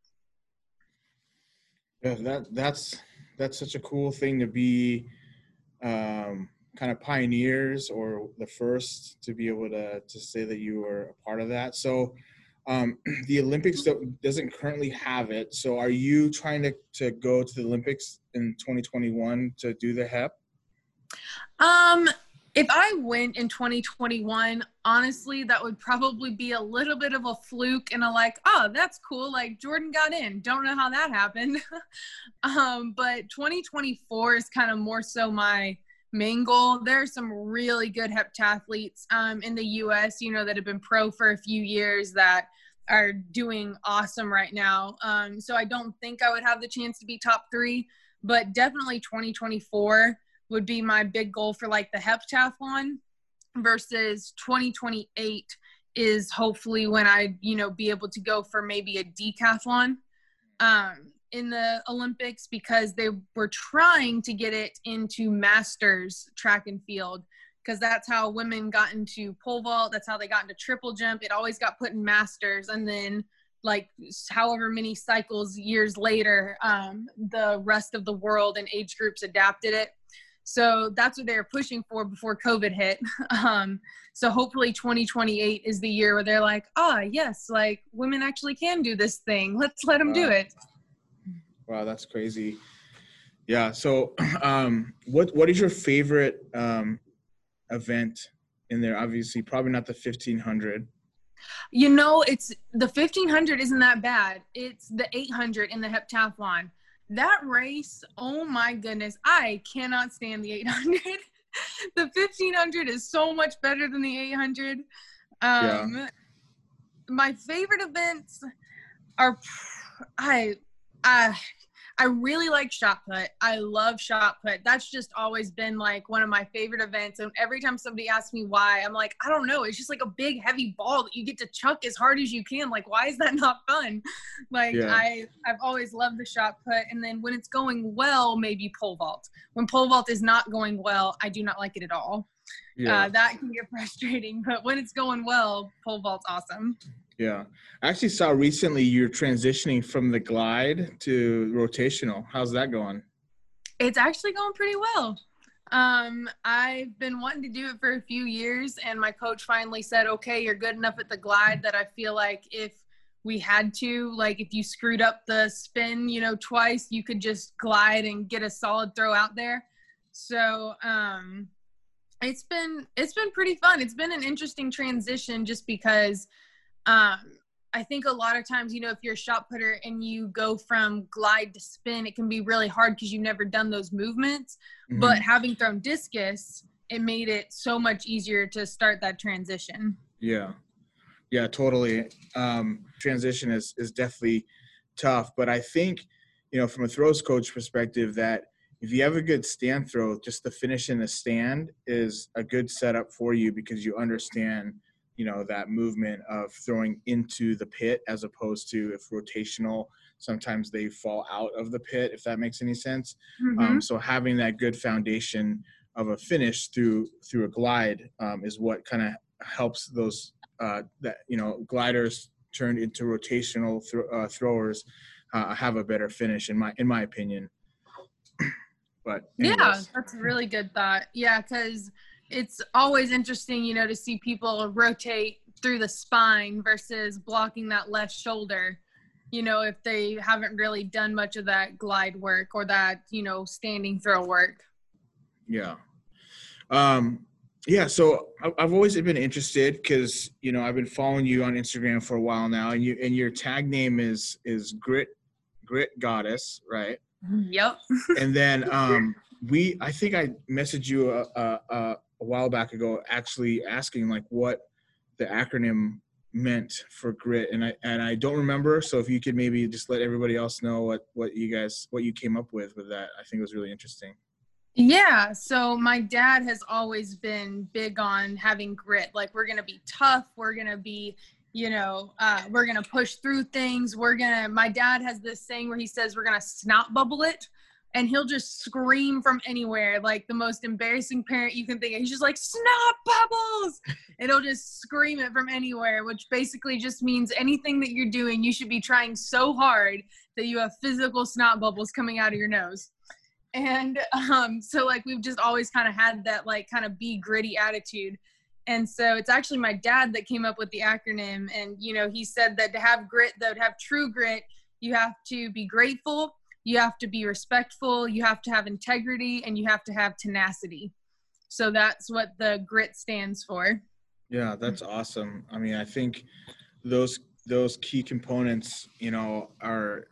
Yeah, that that's that's such a cool thing to be um, kind of pioneers or the first to be able to to say that you were a part of that. So um, the Olympics don't, doesn't currently have it. So are you trying to, to go to the Olympics in twenty twenty-one to do the H E P? Um, if I went in twenty twenty-one, honestly, that would probably be a little bit of a fluke and a like, oh, that's cool. Like Jordan got in. Don't know how that happened. um, but twenty twenty-four is kind of more so my main goal. There are some really good heptathletes um, in the U S, you know, that have been pro for a few years that are doing awesome right now. Um, so I don't think I would have the chance to be top three, but definitely twenty twenty-four would be my big goal for like the heptathlon, versus twenty twenty-eight is hopefully when I, you know, be able to go for maybe a decathlon um, in the Olympics, because they were trying to get it into masters track and field, because that's how women got into pole vault. That's how they got into triple jump. It always got put in masters. And then like however many cycles years later, um, the rest of the world and age groups adapted it. So that's what they were pushing for before COVID hit. Um, so hopefully twenty twenty-eight is the year where they're like, ah, yes, like women actually can do this thing. Let's let them Wow. do it. Wow, that's crazy. Yeah. So um, what what is your favorite um, event in there? Obviously, probably not the fifteen hundred. You know, it's the fifteen hundred isn't that bad. It's the eight hundred in the heptathlon. That race, oh my goodness, I cannot stand the eight hundred. The fifteen hundred is so much better than the eight hundred. Um, Yeah. My favorite events are, I, I, I really like shot put. I love shot put. That's just always been like one of my favorite events. And every time somebody asks me why, I'm like, I don't know. It's just like a big heavy ball that you get to chuck as hard as you can. Like, why is that not fun? Like Yeah. I, I've always loved the shot put. And then when it's going well, maybe pole vault. When pole vault is not going well, I do not like it at all. Yeah. Uh, that can get frustrating, but when it's going well, pole vault's awesome. Yeah. I actually saw recently you're transitioning from the glide to rotational. How's that going? It's actually going pretty well. Um, I've been wanting to do it for a few years, and my coach finally said, okay, you're good enough at the glide that I feel like if we had to, like if you screwed up the spin, you know, twice, you could just glide and get a solid throw out there. So, um, it's been, it's been pretty fun. It's been an interesting transition just because, um, I think a lot of times, you know, if you're a shot putter and you go from glide to spin, it can be really hard because you've never done those movements. Mm-hmm. But having thrown discus, it made it so much easier to start that transition. Yeah. Yeah, totally. Um, transition is, is definitely tough. But I think, you know, from a throws coach perspective, that if you have a good stand throw, just the finish in the stand is a good setup for you because you understand, you know, that movement of throwing into the pit as opposed to if rotational, sometimes they fall out of the pit, if that makes any sense. Mm-hmm. Um, so having that good foundation of a finish through through a glide um, is what kind of helps those uh, that, you know, gliders turned into rotational th- uh, throwers uh, have a better finish in my in my opinion. But anyways. Yeah, that's a really good thought. Yeah, because it's always interesting, you know, to see people rotate through the spine versus blocking that left shoulder, you know, if they haven't really done much of that glide work or that, you know, standing throw work. Yeah. Um, yeah. So I've always been interested because, you know, I've been following you on Instagram for a while now, and you, and your tag name is, is Grit, Grit Goddess, right? Yep. And then um, we, I think I messaged you a, a, a a while back ago, actually asking like what the acronym meant for grit. And I, and I don't remember. So if you could maybe just let everybody else know what, what you guys, what you came up with with that, I think it was really interesting. Yeah. So my dad has always been big on having grit. Like we're going to be tough. We're going to be you know, uh, we're going to push through things. We're going to, my dad has this saying where he says, we're going to snot bubble it. And he'll just scream from anywhere, like the most embarrassing parent you can think of. He's just like, snot bubbles! And he'll just scream it from anywhere, which basically just means anything that you're doing, you should be trying so hard that you have physical snot bubbles coming out of your nose. And um, so, like, we've just always kind of had that, like, kind of be gritty attitude. And so it's actually my dad that came up with the acronym. And, you know, he said that to have grit, that to have true grit, you have to be grateful, you have to be respectful, you have to have integrity, and you have to have tenacity. So that's what the grit stands for. Yeah, that's awesome. I mean, I think those those key components, you know, are,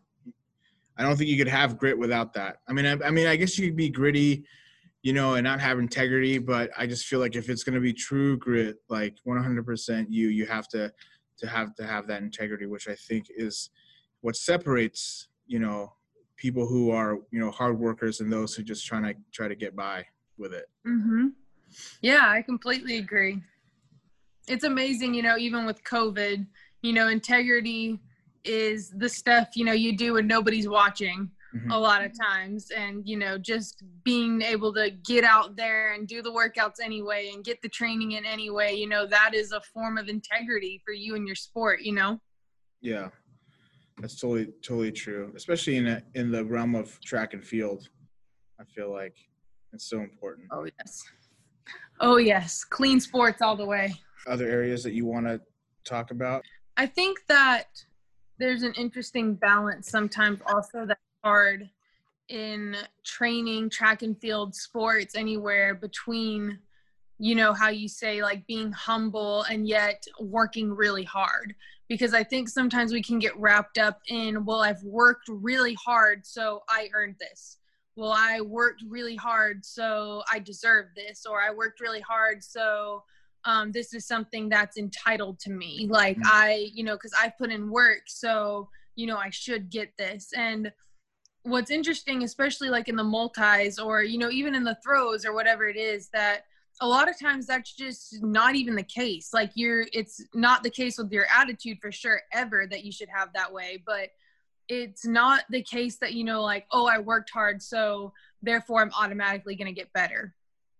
I don't think you could have grit without that. I mean, I, I mean, I guess you could be gritty, you know, and not have integrity, but I just feel like if it's going to be true grit, like one hundred percent you, you have to, to have to have that integrity, which I think is what separates, you know, people who are, you know, hard workers and those who just trying to try to get by with it. Mm-hmm. Yeah, I completely agree. It's amazing, you know, even with COVID, you know, integrity is the stuff, you know, you do when nobody's watching mm-hmm. a lot of times. And, you know, just being able to get out there and do the workouts anyway and get the training in anyway, you know, that is a form of integrity for you and your sport, you know? Yeah. That's totally, totally true, especially in a, in the realm of track and field. I feel like it's so important. Oh, yes. Oh, yes. Clean sports all the way. Other areas that you want to talk about? I think that there's an interesting balance sometimes also that's hard in training, track and field, sports, anywhere between, you know, how you say like being humble and yet working really hard. Because I think sometimes we can get wrapped up in, well, I've worked really hard, so I earned this. Well, I worked really hard, so I deserve this. Or I worked really hard, so um, this is something that's entitled to me. Like mm-hmm. I, you know, because I put in work, so, you know, I should get this. And what's interesting, especially like in the multis or, you know, even in the throws or whatever it is, that a lot of times that's just not even the case. Like you're, it's not the case with your attitude for sure ever that you should have that way, but it's not the case that, you know, like, oh, I worked hard, so therefore I'm automatically going to get better.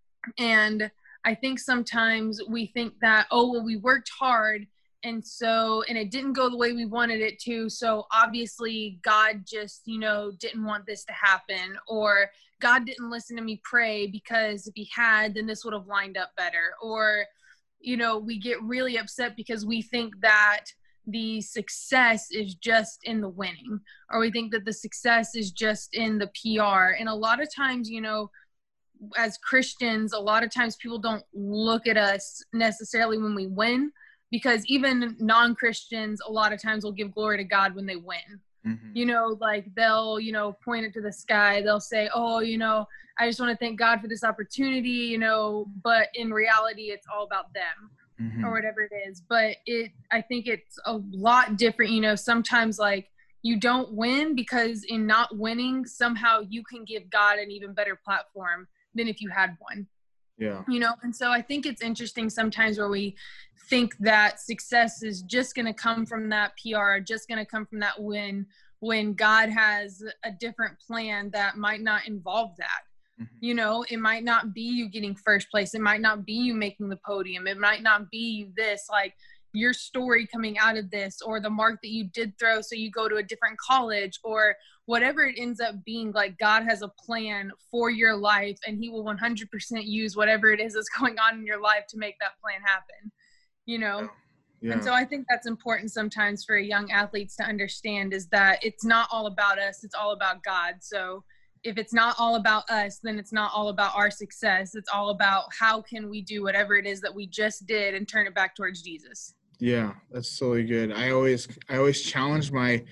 And I think sometimes we think that, oh, well, we worked hard and so, and it didn't go the way we wanted it to. So obviously God just, you know, didn't want this to happen, or God didn't listen to me pray because if he had, then this would have lined up better. Or, you know, we get really upset because we think that the success is just in the winning, or we think that the success is just in the P R. And a lot of times, you know, as Christians, a lot of times people don't look at us necessarily when we win, because even non-Christians a lot of times will give glory to God when they win. Mm-hmm. You know, like they'll, you know, point it to the sky. They'll say, oh, you know, I just want to thank God for this opportunity, you know, but in reality, it's all about them. Mm-hmm. Or whatever it is. But it, I think it's a lot different, you know, sometimes like you don't win because in not winning, somehow you can give God an even better platform than if you had one. Yeah. You know, and so I think it's interesting sometimes where we think that success is just going to come from that P R, just going to come from that win, when God has a different plan that might not involve that. You know, it might not be you getting first place. It might not be you making the podium. It might not be you this, like your story coming out of this, or the mark that you did throw so you go to a different college, or whatever it ends up being. Like God has a plan for your life, and he will one hundred percent use whatever it is that's going on in your life to make that plan happen, you know? Yeah. And so I think that's important sometimes for young athletes to understand, is that it's not all about us. It's all about God. So if it's not all about us, then it's not all about our success. It's all about how can we do whatever it is that we just did and turn it back towards Jesus. Yeah, that's totally good. I always, I always challenge my,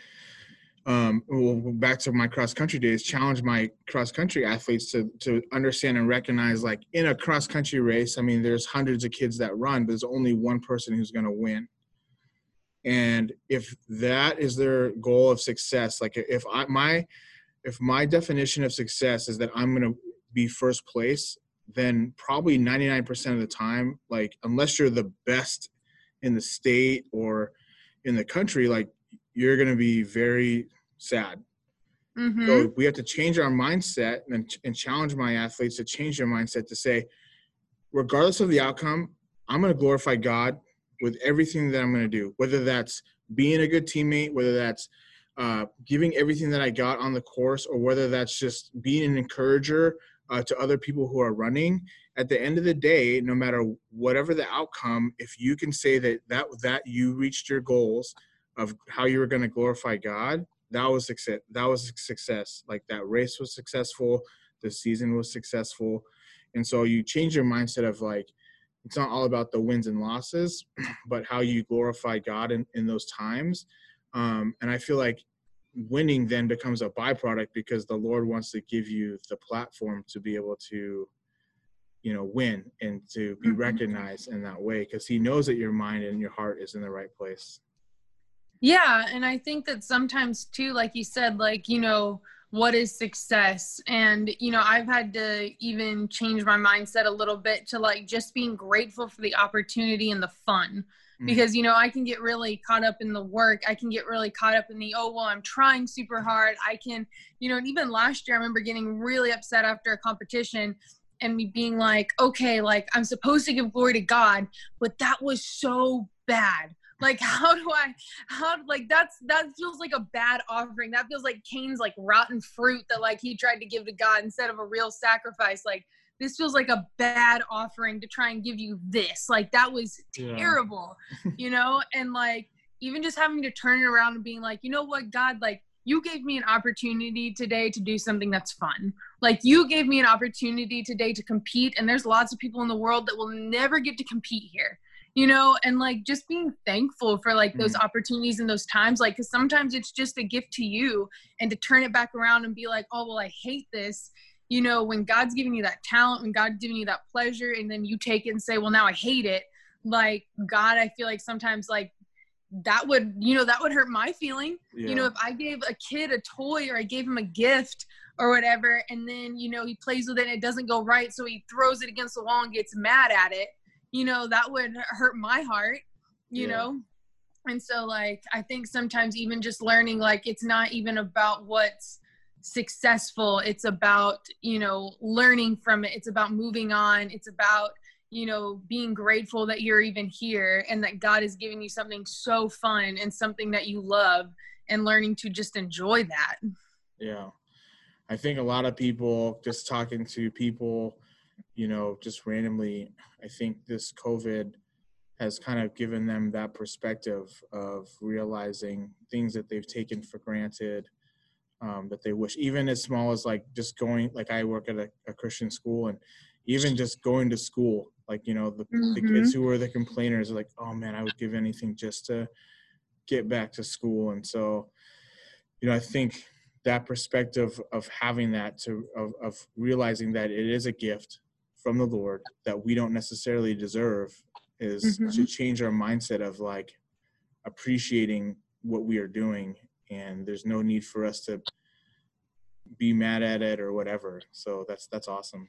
um, well, back to my cross country days, challenge my cross country athletes to, to understand and recognize, like in a cross country race, I mean, there's hundreds of kids that run, but there's only one person who's going to win. And if that is their goal of success, like if I, my, if my definition of success is that I'm going to be first place, then probably ninety-nine percent of the time, like unless you're the best in the state or in the country, like you're going to be very sad. Mm-hmm. So we have to change our mindset and, and challenge my athletes to change their mindset to say, regardless of the outcome, I'm going to glorify God with everything that I'm going to do, whether that's being a good teammate, whether that's uh, giving everything that I got on the course, or whether that's just being an encourager uh, to other people who are running. At the end of the day, no matter whatever the outcome, if you can say that that, that you reached your goals of how you were going to glorify God, that was success. That was success. Like that race was successful. The season was successful. And so you change your mindset of like, it's not all about the wins and losses, but how you glorify God in, in those times. Um, and I feel like winning then becomes a byproduct because the Lord wants to give you the platform to be able to, you know, win and to be recognized in that way, because he knows that your mind and your heart is in the right place. Yeah. And I think that sometimes too, like you said, like, you know, what is success? And, you know, I've had to even change my mindset a little bit to like just being grateful for the opportunity and the fun. Because, you know, I can get really caught up in the work. I can get really caught up in the, oh, well, I'm trying super hard. I can, you know, and even last year, I remember getting really upset after a competition and me being like, okay, like I'm supposed to give glory to God, but that was so bad. Like, how do I, how, like, that's, that feels like a bad offering. That feels like Cain's like rotten fruit that like he tried to give to God instead of a real sacrifice. Like, this feels like a bad offering to try and give you this. Like, that was terrible, yeah. You know? And like, even just having to turn it around and being like, you know what, God, like, you gave me an opportunity today to do something that's fun. Like, you gave me an opportunity today to compete. And there's lots of people in the world that will never get to compete here, you know? And like, just being thankful for like those mm. opportunities and those times, like, cause sometimes it's just a gift to you, and to turn it back around and be like, oh, well, I hate this. You know, when God's giving you that talent, when God's giving you that pleasure, and then you take it and say, well, now I hate it. Like, God, I feel like sometimes like that would, you know, that would hurt my feeling. Yeah. You know, if I gave a kid a toy or I gave him a gift or whatever, and then, you know, he plays with it and it doesn't go right, so he throws it against the wall and gets mad at it, you know, that would hurt my heart, you yeah. know? And so like, I think sometimes even just learning, like, it's not even about what's successful, it's about, you know, learning from it, it's about moving on, it's about, you know, being grateful that you're even here and that God is giving you something so fun and something that you love, and learning to just enjoy that. Yeah, I think a lot of people, just talking to people, you know, just randomly, I think this COVID has kind of given them that perspective of realizing things that they've taken for granted, Um, that they wish, even as small as like just going, like I work at a, a Christian school, and even just going to school, like, you know, the, mm-hmm. the kids who are the complainers are like, oh man, I would give anything just to get back to school. And so, you know, I think that perspective of having that to, of, of realizing that it is a gift from the Lord that we don't necessarily deserve is mm-hmm. to change our mindset of like appreciating what we are doing. And there's no need for us to be mad at it or whatever. So that's that's awesome.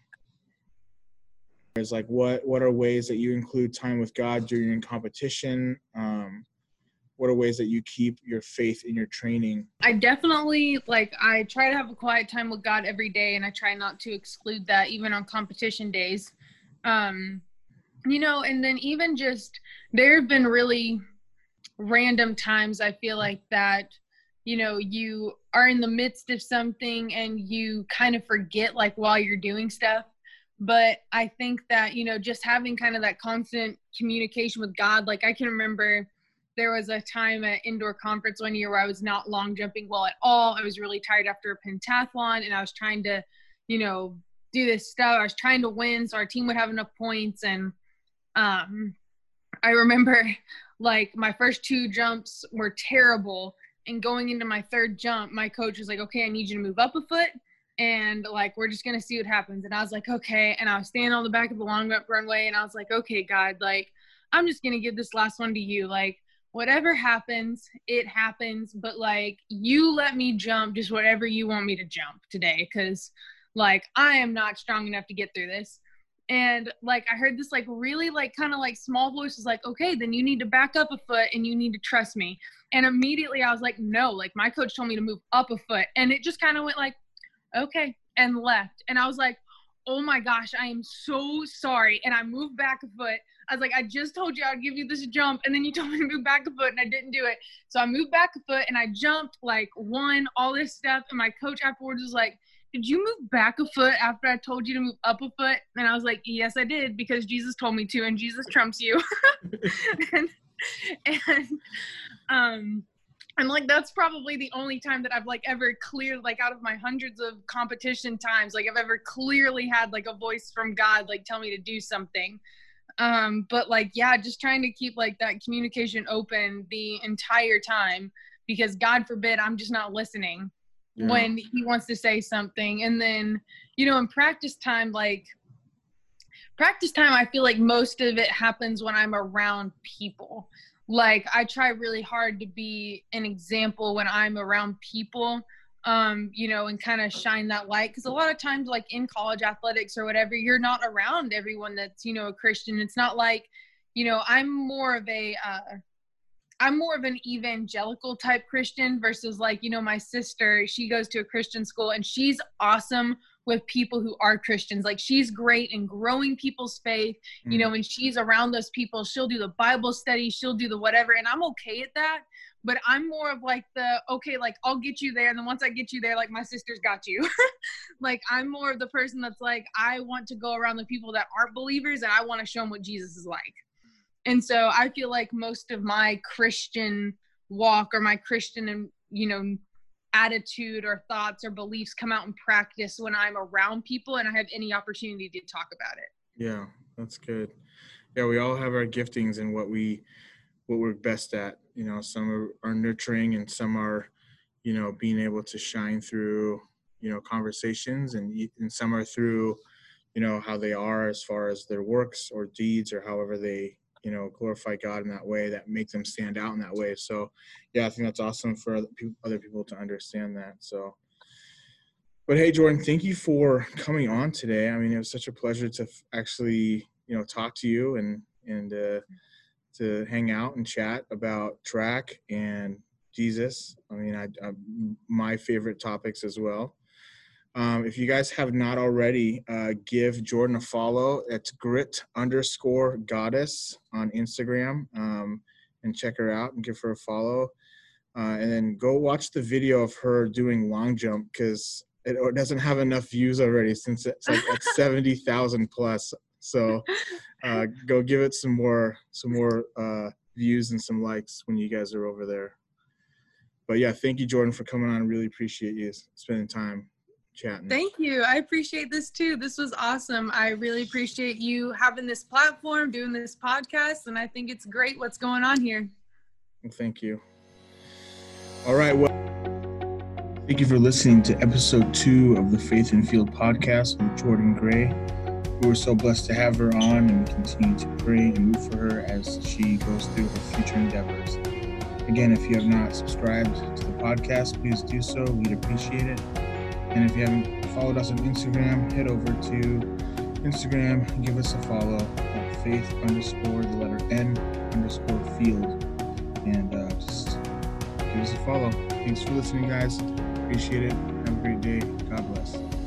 It's like, what what are ways that you include time with God during competition? Um, what are ways that you keep your faith in your training? I definitely, like, I try to have a quiet time with God every day, and I try not to exclude that even on competition days. Um, you know, and then even just, there have been really random times I feel like that, you know, you are in the midst of something and you kind of forget, like, while you're doing stuff. But I think that, you know, just having kind of that constant communication with God, like, I can remember there was a time at indoor conference one year where I was not long jumping well at all. I was really tired after a pentathlon, and I was trying to, you know, do this stuff. I was trying to win so our team would have enough points. And um, I remember, like, my first two jumps were terrible. And going into my third jump, my coach was like, okay, I need you to move up a foot. And like, we're just going to see what happens. And I was like, okay. And I was standing on the back of the long runway. And I was like, okay, God, like, I'm just going to give this last one to you. Like, whatever happens, it happens. But like, you let me jump just whatever you want me to jump today. Cause like, I am not strong enough to get through this. And like, I heard this like really like kind of like small voice was like, okay, then you need to back up a foot and you need to trust me. And immediately I was like, no, like my coach told me to move up a foot. And it just kind of went like, okay, and left. And I was like, oh my gosh, I am so sorry. And I moved back a foot. I was like, I just told you I'd give you this jump. And then you told me to move back a foot and I didn't do it. So I moved back a foot and I jumped like one, all this stuff. And my coach afterwards was like, did you move back a foot after I told you to move up a foot? And I was like, yes, I did, because Jesus told me to, and Jesus trumps you. and, and, um, and like, that's probably the only time that I've like ever cleared, like out of my hundreds of competition times, like I've ever clearly had like a voice from God, like tell me to do something. Um, but like, yeah, just trying to keep like that communication open the entire time, because God forbid I'm just not listening. Yeah. When he wants to say something. And then, you know, in practice time, like practice time, I feel like most of it happens when I'm around people. Like I try really hard to be an example when I'm around people, um, you know, and kind of shine that light. Cause a lot of times like in college athletics or whatever, you're not around everyone that's, you know, a Christian. It's not like, you know, I'm more of a, uh, I'm more of an evangelical type Christian versus like, you know, my sister, she goes to a Christian school and she's awesome with people who are Christians. Like she's great in growing people's faith, you know, when she's around those people, she'll do the Bible study, she'll do the whatever. And I'm okay at that, but I'm more of like the, okay, like I'll get you there. And then once I get you there, like my sister's got you. Like I'm more of the person that's like, I want to go around the people that aren't believers and I want to show them what Jesus is like. And so I feel like most of my Christian walk or my Christian, you know, attitude or thoughts or beliefs come out in practice when I'm around people and I have any opportunity to talk about it. Yeah, that's good. Yeah, we all have our giftings and what we, what we're best at. You know, some are, are nurturing and some are, you know, being able to shine through, you know, conversations, and, and some are through, you know, how they are as far as their works or deeds or however they, you know, glorify God in that way that make them stand out in that way. So yeah, I think that's awesome for other people, other people to understand that. So, but hey, Jordan, thank you for coming on today. I mean, it was such a pleasure to actually, you know, talk to you and, and, uh, to hang out and chat about track and Jesus. I mean, I, I my favorite topics as well. Um, if you guys have not already, uh, give Jordan a follow. It's grit underscore goddess on Instagram, um, and check her out and give her a follow. Uh, and then go watch the video of her doing long jump, because it doesn't have enough views already since it's like at seventy thousand plus. So uh, go give it some more, some more uh, views and some likes when you guys are over there. But yeah, thank you, Jordan, for coming on. Really appreciate you spending time chatting. Thank you. I appreciate this too. This was awesome. I really appreciate you having this platform, doing this podcast, and I think it's great what's going on here. Well, thank you. All right. Well, thank you for listening to episode two of the Faith and Field podcast with Jordan Gray. We were so blessed to have her on, and we continue to pray and root for her as she goes through her future endeavors. Again, if you have not subscribed to the podcast, please do so. We'd appreciate it. And if you haven't followed us on Instagram, head over to Instagram and give us a follow at faith underscore the letter N underscore field. And uh, just give us a follow. Thanks for listening, guys. Appreciate it. Have a great day. God bless.